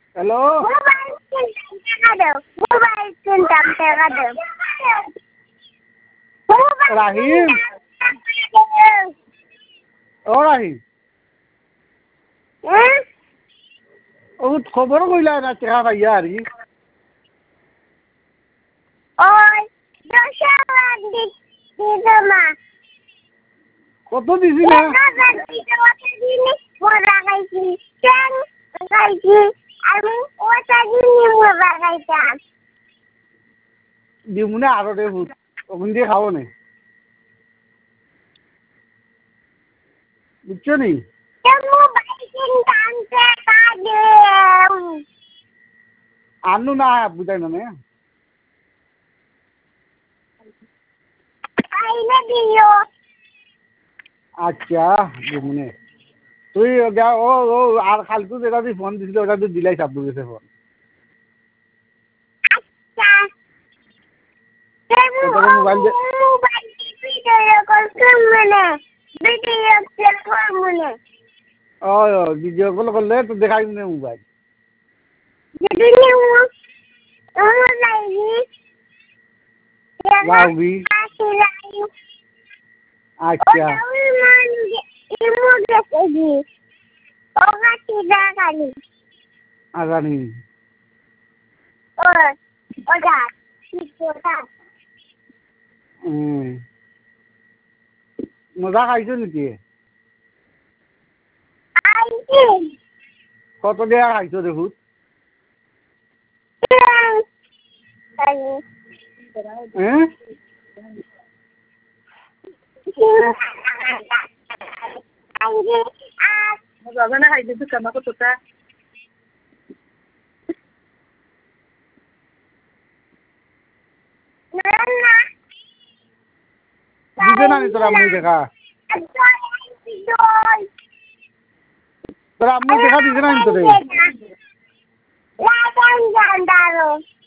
hello রাহিম ও রাহিম ও খবর কইলা না টেকা পাইয়া আর কত দিছি না দিমুনে আরো রে ভূত ওখান দিয়ে খাবো না বুঝছো নি আনু না বুঝাই মানে আচ্ছা দিমুনে তুই ও ও আর খালতু যেটা তুই ফোন দিছিল ওটা তুই দিলাই চাপ গেছে ফোন মোবাইল ও ভিডিও কল করলে তো দেখাই না মোবাইল লাউবি আচ্ছা আগানি মজা খাইছো নাকি কত দেয়া খাইছো দেখুন Magana খাইছে তো কামা কতটা দিছে না তোরা মুই দেখা তোরা মুই দেখা দিছে না তোরে